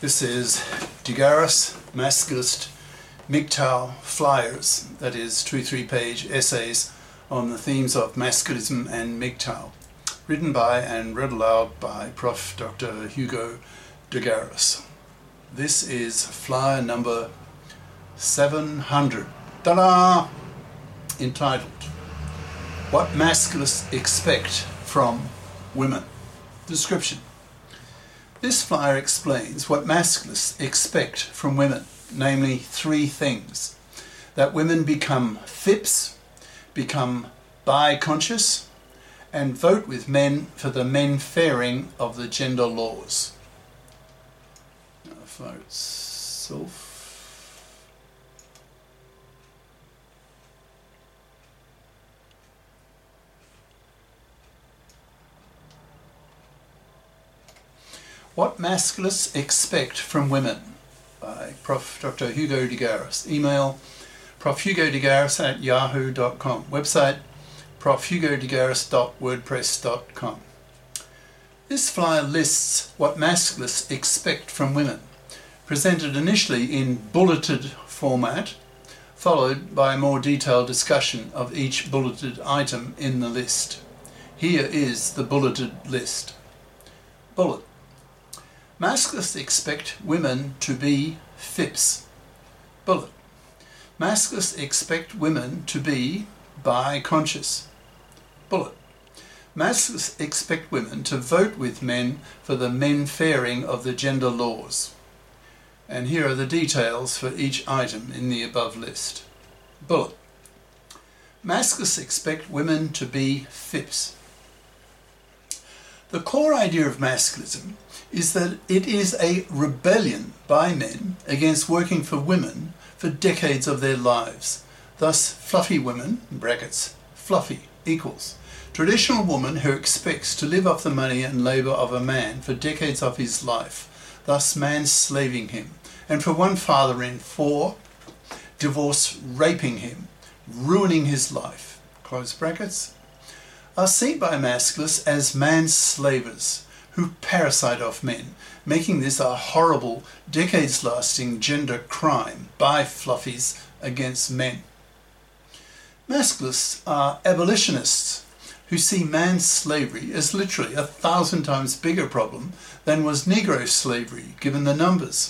This is Digaris Masculist MGTOW Flyers, that is 2-3-page essays on the themes of masculism and MGTOW, written by and read aloud by Prof. Dr. Hugo Digaris. This is flyer number 700, ta-da! Entitled, What Masculists Expect from Women. Description. This flyer explains what masculists expect from women, namely three things: that women become FIPS, become bi-conscious, and vote with men for the men-fairing of the gender laws. Flyer itself. What Masculists Expect from Women by Prof. Dr. Hugo Digaris. Email profhugodigaris@yahoo.com. Website profhugodigaris.wordpress.com. This flyer lists what masculists expect from women, presented initially in bulleted format, followed by a more detailed discussion of each bulleted item in the list. Here is the bulleted list. Bullet. Masculists expect women to be FIPS. Bullet. Masculists expect women to be bi-conscious. Bullet. Masculists expect women to vote with men for the men-fairing of the gender laws. And here are the details for each item in the above list. Bullet. Masculists expect women to be FIPS. The core idea of masculism is that it is a rebellion by men against working for women for decades of their lives. Thus, fluffy women, in brackets, fluffy, equals traditional woman who expects to live off the money and labour of a man for decades of his life, thus manslaving him, and for one father in four, divorce raping him, ruining his life, close brackets, are seen by masculists as manslavers who parasite off men, making this a horrible, decades-lasting gender crime by fluffies against men. Masculists are abolitionists who see manslavery as literally 1,000 times bigger problem than was Negro slavery, given the numbers.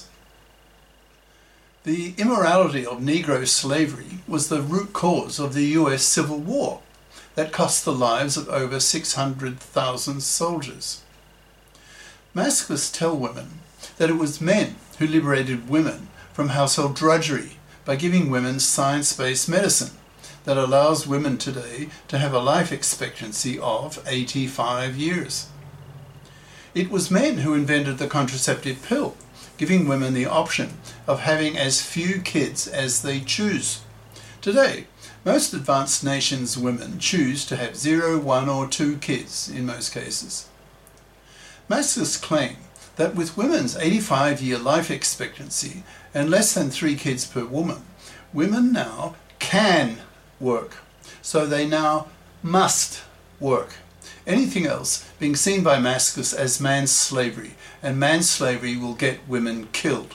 The immorality of Negro slavery was the root cause of the US Civil War that cost the lives of over 600,000 soldiers. Masculists tell women that it was men who liberated women from household drudgery by giving women science-based medicine that allows women today to have a life expectancy of 85 years. It was men who invented the contraceptive pill, giving women the option of having as few kids as they choose. Today, most advanced nations' women choose to have 0, 1 or 2 kids in most cases. Masculists claim that with women's 85-year life expectancy and less than 3 kids per woman, women now can work, so they now must work. Anything else being seen by masculists as manslavery, and manslavery will get women killed.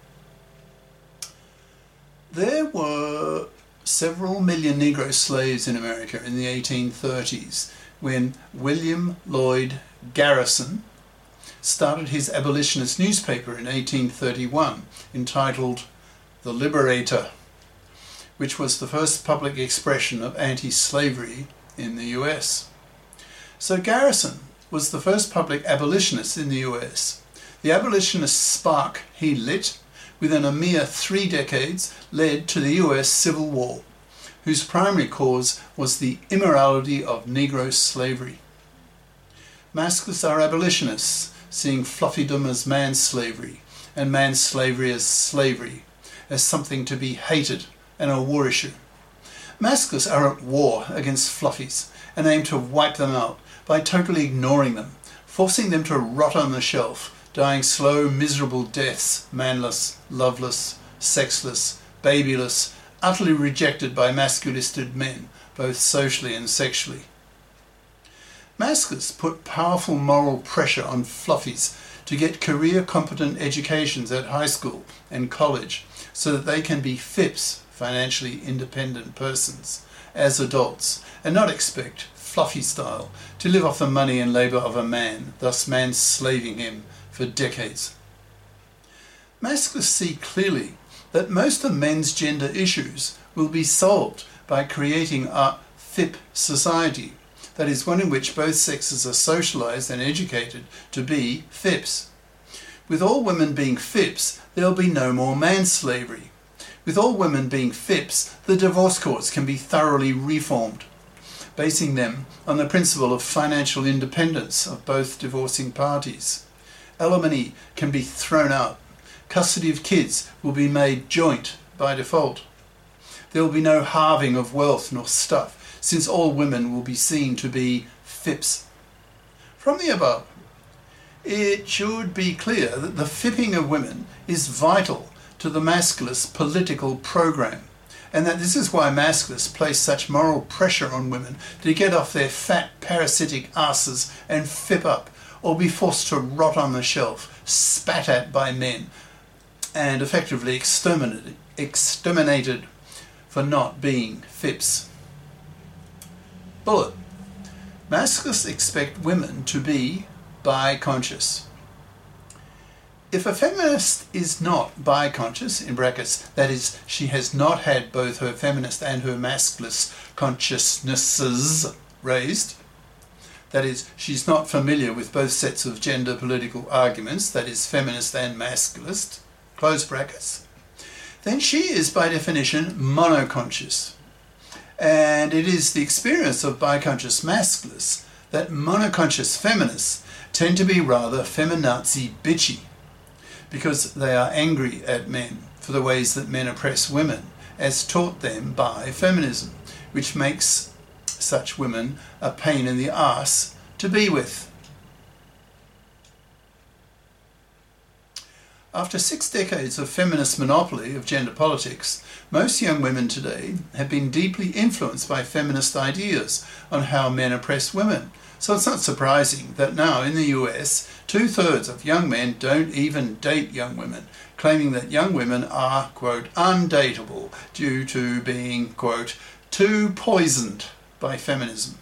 There were several million Negro slaves in America in the 1830s when William Lloyd Garrison started his abolitionist newspaper in 1831 entitled The Liberator, which was the first public expression of anti-slavery in the US. So Garrison was the first public abolitionist in the US. The abolitionist spark he lit within a mere 3 decades led to the US Civil War, whose primary cause was the immorality of Negro slavery. Masculists are abolitionists, seeing fluffydom as manslavery, and manslavery as slavery, as something to be hated and a war issue. Masculists are at war against fluffies and aim to wipe them out by totally ignoring them, forcing them to rot on the shelf, dying slow, miserable deaths, manless, loveless, sexless, babyless, utterly rejected by masculisted men, both socially and sexually. Masculists put powerful moral pressure on fluffies to get career competent educations at high school and college so that they can be FIPS, financially independent persons, as adults, and not expect, fluffy style, to live off the money and labour of a man, thus manslaving him for decades. Masculists see clearly that most of men's gender issues will be solved by creating a FIP society, that is, one in which both sexes are socialised and educated to be FIPS. With all women being FIPS, there will be no more manslavery. With all women being FIPS, the divorce courts can be thoroughly reformed, basing them on the principle of financial independence of both divorcing parties. Alimony can be thrown out. Custody of kids will be made joint by default. There will be no halving of wealth nor stuff, since all women will be seen to be FIPS. From the above, it should be clear that the FIPPing of women is vital to the masculist political program, and that this is why masculists place such moral pressure on women to get off their fat parasitic asses and FIP up, or be forced to rot on the shelf, spat at by men, and effectively exterminated for not being FIPS. Bullet. Masculists expect women to be bi-conscious. If a feminist is not bi-conscious, in brackets, that is, she has not had both her feminist and her masculist consciousnesses raised, that is, she's not familiar with both sets of gender political arguments, that is, feminist and masculist, close brackets, then she is by definition monoconscious. And it is the experience of bi-conscious masculists that monoconscious feminists tend to be rather feminazi bitchy, because they are angry at men for the ways that men oppress women, as taught them by feminism, which makes such women a pain in the arse to be with. After 6 decades of feminist monopoly of gender politics, most young women today have been deeply influenced by feminist ideas on how men oppress women. So it's not surprising that now in the US, 2/3 of young men don't even date young women, claiming that young women are, quote, undateable due to being, quote, too poisoned by feminism.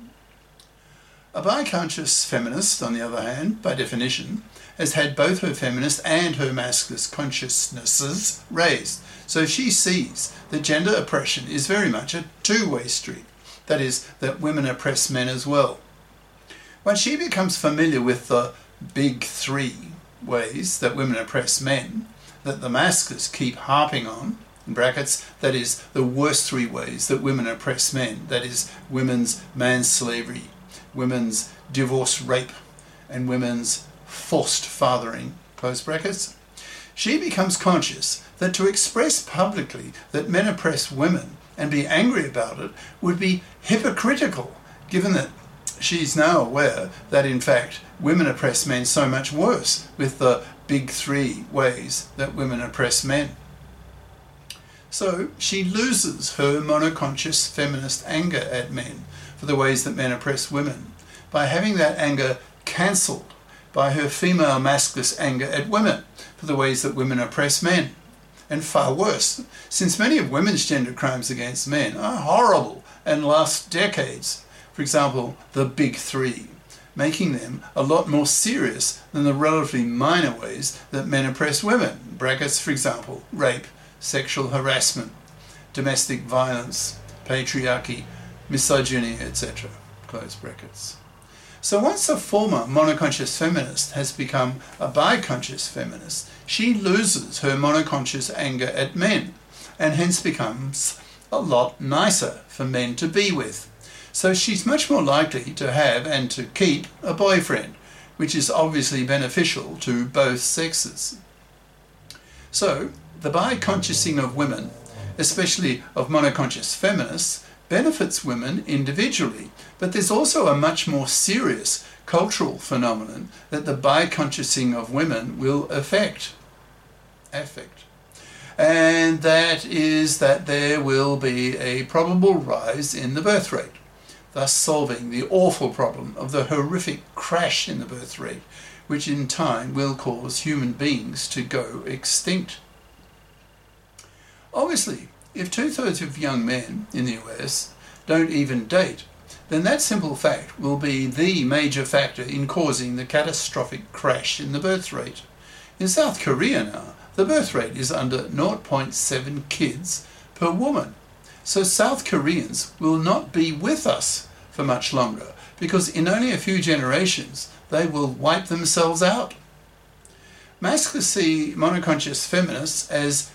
A bi-conscious feminist, on the other hand, by definition, has had both her feminist and her masculinist consciousnesses raised. So she sees that gender oppression is very much a two-way street. That is, that women oppress men as well. When she becomes familiar with the big 3 ways that women oppress men, that the masculists keep harping on, in brackets, that is, the worst 3 ways that women oppress men, that is, women's manslavery, women's divorce rape, and women's forced fathering, close brackets, she becomes conscious that to express publicly that men oppress women and be angry about it would be hypocritical, given that she's now aware that in fact women oppress men so much worse with the big 3 ways that women oppress men. So she loses her monoconscious feminist anger at men for the ways that men oppress women by having that anger cancelled by her female masculinist anger at women for the ways that women oppress men. And far worse, since many of women's gender crimes against men are horrible and last decades. For example, the big 3, making them a lot more serious than the relatively minor ways that men oppress women. Brackets, for example, rape, sexual harassment, domestic violence, patriarchy, misogyny, etc. Close brackets. So once a former monoconscious feminist has become a bi-conscious feminist, she loses her monoconscious anger at men and hence becomes a lot nicer for men to be with. So she's much more likely to have and to keep a boyfriend, which is obviously beneficial to both sexes. So the bi-consciousing of women, especially of monoconscious feminists, benefits women individually, but there's also a much more serious cultural phenomenon that the bi-consciousing of women will affect. And that is that there will be a probable rise in the birth rate, thus solving the awful problem of the horrific crash in the birth rate, which in time will cause human beings to go extinct. Obviously, if 2/3 of young men in the US don't even date, then that simple fact will be the major factor in causing the catastrophic crash in the birth rate. In South Korea now, the birth rate is under 0.7 kids per woman. So South Koreans will not be with us for much longer, because in only a few generations they will wipe themselves out. Maskless see monoconscious feminists as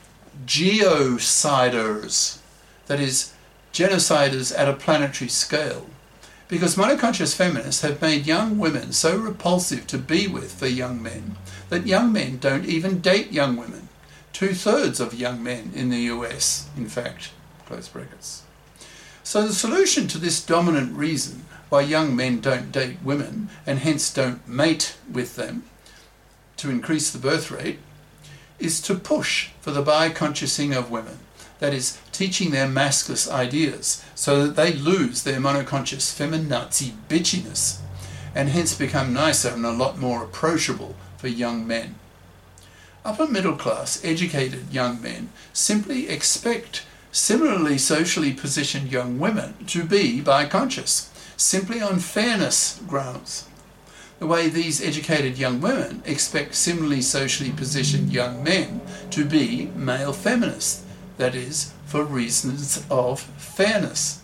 genociders, that is, genociders at a planetary scale, because monoconscious feminists have made young women so repulsive to be with for young men that young men don't even date young women. 2/3 of young men in the US, in fact, close brackets. So the solution to this dominant reason why young men don't date women and hence don't mate with them to increase the birth rate is to push for the bi-consciousing of women, that is, teaching their maskless ideas so that they lose their monoconscious feminazi bitchiness and hence become nicer and a lot more approachable for young men. Upper middle class educated young men simply expect similarly socially positioned young women to be bi-conscious, simply on fairness grounds, the way these educated young women expect similarly socially positioned young men to be male feminists, that is, for reasons of fairness.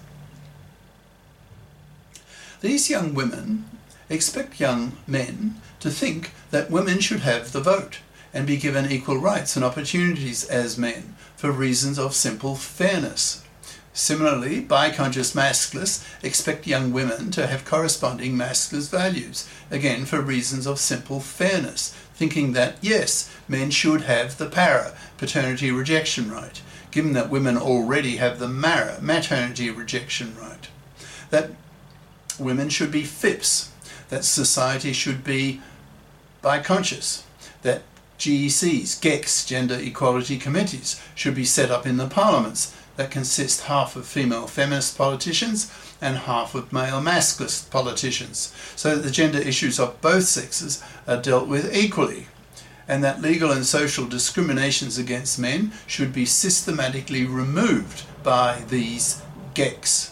These young women expect young men to think that women should have the vote and be given equal rights and opportunities as men for reasons of simple fairness. Similarly, bi-conscious maskless expect young women to have corresponding maskless values, again for reasons of simple fairness, thinking that, yes, men should have the para, paternity rejection right, given that women already have the mara, maternity rejection right, that women should be FIPS, that society should be bi-conscious, that GECs, GECs, gender equality committees, should be set up in the parliaments that consist half of female feminist politicians and half of male maskless politicians, so that the gender issues of both sexes are dealt with equally, and that legal and social discriminations against men should be systematically removed by these GECs.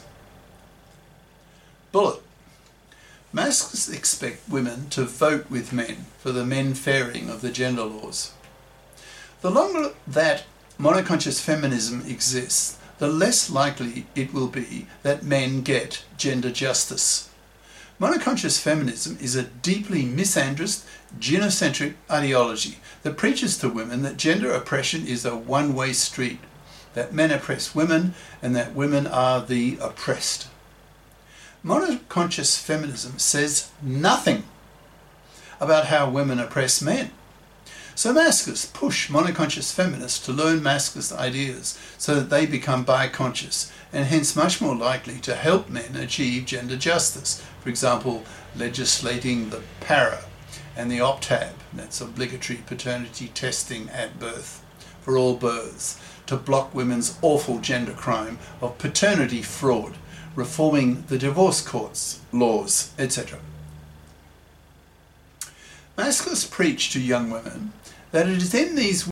Bullet. Maskless expect women to vote with men for the men fairing of the gender laws. The longer that monoconscious feminism exists, the less likely it will be that men get gender justice. Monoconscious feminism is a deeply misandrist, genocentric ideology that preaches to women that gender oppression is a one-way street, that men oppress women and that women are the oppressed. Monoconscious feminism says nothing about how women oppress men. So maskless push monoconscious feminists to learn maskless ideas so that they become bi-conscious and hence much more likely to help men achieve gender justice. For example, legislating the para and the OPTAB, that's obligatory paternity testing at birth for all births, to block women's awful gender crime of paternity fraud, reforming the divorce courts, laws, etc. Maskless preach to young women that it is in these